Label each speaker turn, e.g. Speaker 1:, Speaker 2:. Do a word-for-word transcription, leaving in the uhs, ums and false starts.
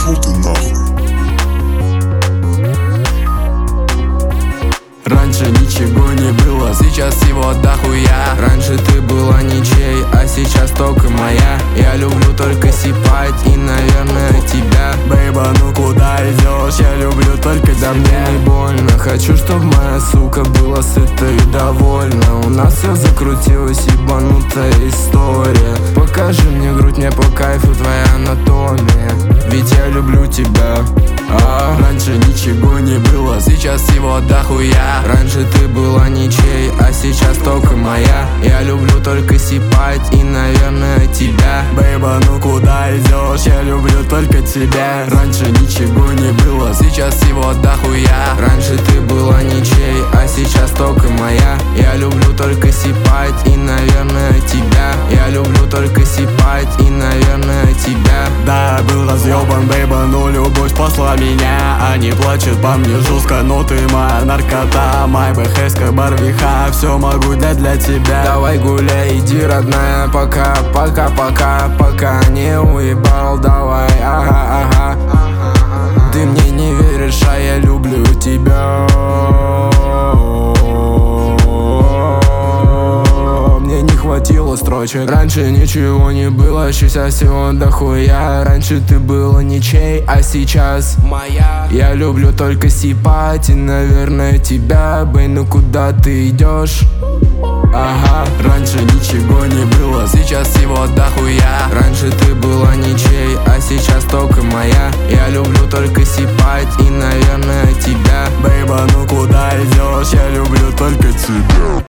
Speaker 1: пошел ты нахуй.
Speaker 2: Раньше ничего не было, сейчас всего дохуя. Раньше ты была ничей, а сейчас только моя. Я люблю только сипать и, наверное, тебя.
Speaker 3: Бейба, ну куда идешь? Я люблю только тебя.
Speaker 2: Да мне не больно, хочу, чтоб моя сука была сыта и довольна. У нас все закрутилось, ебанутая история. Покажи мне грудь, мне по кайфу твоя анатомия. Ведь я люблю тебя. А, раньше ничего не было, сейчас всего дохуя. Раньше ты была ничей, а сейчас только моя. Я люблю только сипать и, наверное, тебя.
Speaker 3: Бейба, ну куда идешь? Я люблю только тебя.
Speaker 2: Раньше ничего не было, сейчас всего дохуя. Раньше ты была ничей, а сейчас только моя. Я люблю только сипать и, наверное, тебя. Я люблю только сипать и, наверное, тебя.
Speaker 3: Да, был разъебан, бейба, но любовь спасла меня. Они плачут по мне жестко, но ты моя наркота. Май бэхэска, барвиха, все могу дать для тебя.
Speaker 2: Давай гуляй, иди, родная, пока, пока, пока, пока не уебал, давай, ага, ага. Ты мне не веришь, а я люблю тебя. Мне не хватило строчек. Раньше ничего не было, сейчас всего дохуя. Раньше ты была ничей, а сейчас моя. Я люблю только сипать и, наверное, тебя. Бэй, ну куда ты идешь? Ага, раньше ничего не было, сейчас всего дохуя. Раньше ты была ничей, а сейчас только моя. Я люблю только сипать и, наверное, тебя.
Speaker 3: Бейба, ну куда идешь? Я люблю только тебя.